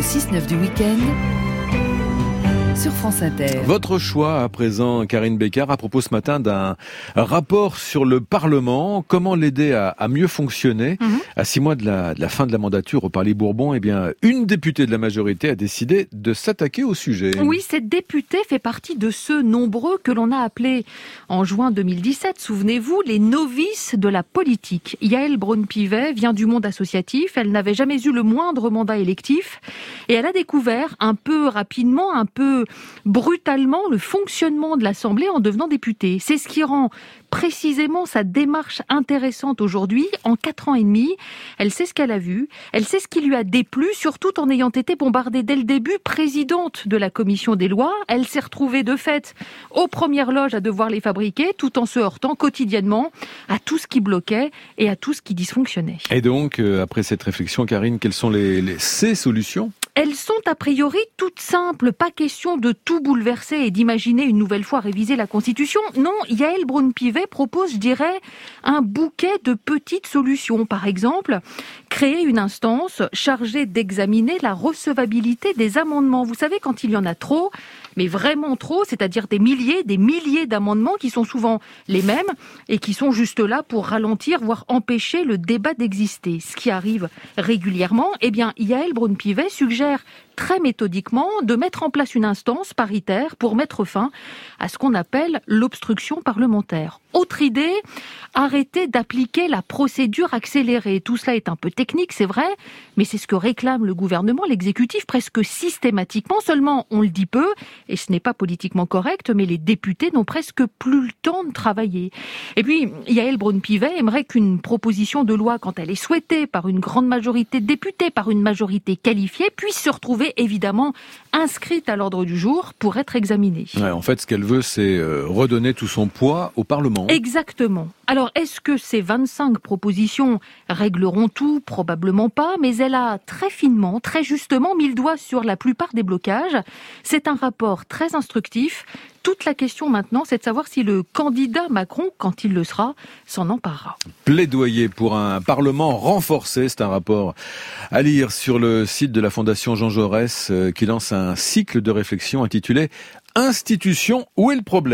6-9 du week-end sur France Inter. Votre choix à présent, Karine Bécard, à propos ce matin d'un rapport sur le Parlement. Comment l'aider à mieux fonctionner? À 6 mois de la fin de la mandature au Palais Bourbon, une députée de la majorité a décidé de s'attaquer au sujet. Oui, cette députée fait partie de ceux nombreux que l'on a appelés en juin 2017, souvenez-vous, les novices de la politique. Yaël Braun-Pivet vient du monde associatif, elle n'avait jamais eu le moindre mandat électif et elle a découvert un peu rapidement, un peu brutalement le fonctionnement de l'Assemblée en devenant députée. C'est ce qui rend précisément sa démarche intéressante aujourd'hui. En 4 ans et demi, elle sait ce qu'elle a vu, elle sait ce qui lui a déplu, surtout en ayant été bombardée dès le début présidente de la commission des lois. Elle s'est retrouvée de fait aux premières loges à devoir les fabriquer, tout en se heurtant quotidiennement à tout ce qui bloquait et à tout ce qui dysfonctionnait. Et donc, après cette réflexion, Karine, quelles sont ces solutions ? Elles sont a priori toutes simples, pas question de tout bouleverser et d'imaginer une nouvelle fois réviser la Constitution. Non, Yaël Braun-Pivet propose, je dirais, un bouquet de petites solutions. Par exemple, créer une instance chargée d'examiner la recevabilité des amendements. Vous savez, quand il y en a trop, mais vraiment trop, c'est-à-dire des milliers d'amendements qui sont souvent les mêmes et qui sont juste là pour ralentir, voire empêcher le débat d'exister. Ce qui arrive régulièrement, Yaël Braun-Pivet suggère très méthodiquement de mettre en place une instance paritaire pour mettre fin à ce qu'on appelle l'obstruction parlementaire. Autre idée, arrêter d'appliquer la procédure accélérée. Tout cela est un peu technique, c'est vrai, mais c'est ce que réclame le gouvernement, l'exécutif, presque systématiquement. Seulement, on le dit peu, et ce n'est pas politiquement correct, mais les députés n'ont presque plus le temps de travailler. Et puis, Yaël Braun-Pivet aimerait qu'une proposition de loi, quand elle est souhaitée par une grande majorité de députés, par une majorité qualifiée, puisse se retrouver évidemment inscrite à l'ordre du jour pour être examinée. Ouais, en fait, ce qu'elle veut, c'est redonner tout son poids au Parlement. Exactement. Alors, est-ce que ces 25 propositions régleront tout? Probablement pas, mais elle a très finement, très justement mis le doigt sur la plupart des blocages. C'est un rapport très instructif. Toute la question maintenant, c'est de savoir si le candidat Macron, quand il le sera, s'en emparera. Plaidoyer pour un Parlement renforcé, c'est un rapport à lire sur le site de la Fondation Jean Jaurès qui lance un cycle de réflexion intitulé « Institution, où est le problème ?»